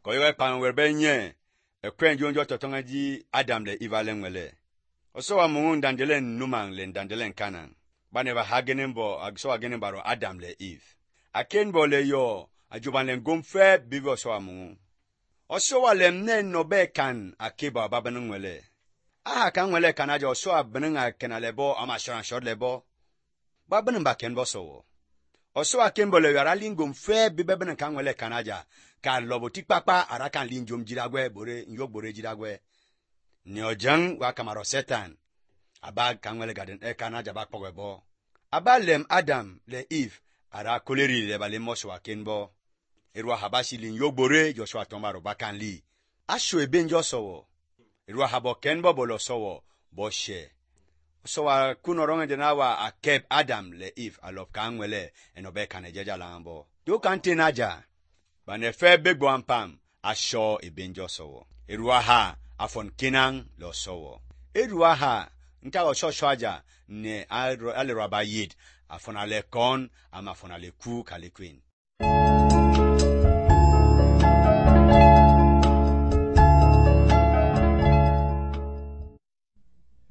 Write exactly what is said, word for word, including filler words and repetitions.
koyo pan werbe nye ekwen jonjo totonga ji Adam le Eve ngwele oso wa mungu ndandelen numang le ndandelen kanan bane ba hagenembo agso hagenembaro Adam le Eve akenbo le yo ajuban le gomfe bigo so wa mungu oso wa lemne nobe kan akeba babanu ngwele aha kan ngwele kanaja oso abnanga kenalebo ama sharan shod lebo babanu ba kenbo so oso akenbo le yara lingom fe bibebenu kan ngwele kanaja ka lobo tikpapa arakan linjom jiragwe bore nyok bore jiragwe ni ojang wa kamaro setan abag kanwele garden e kanaja bak pogwebo abalem Adam le Eve ara koleri le bale moswa kenbo erwa habashi lin nyok bore Joshua tomaro bakan li asho ebenjo sowo erwa habo kenbo bolo sowo boshe so wa kunoronga denawa akep Adam le Eve alop kanwele enobe kanejeja lambo do kantenaja bane fe begbo ampam asho ebenjo sowo erwa ha afon kinang lo sowo erwa ha nta o shoshwaja ne alero abayid afon ale kon ama afon ale ku kale queen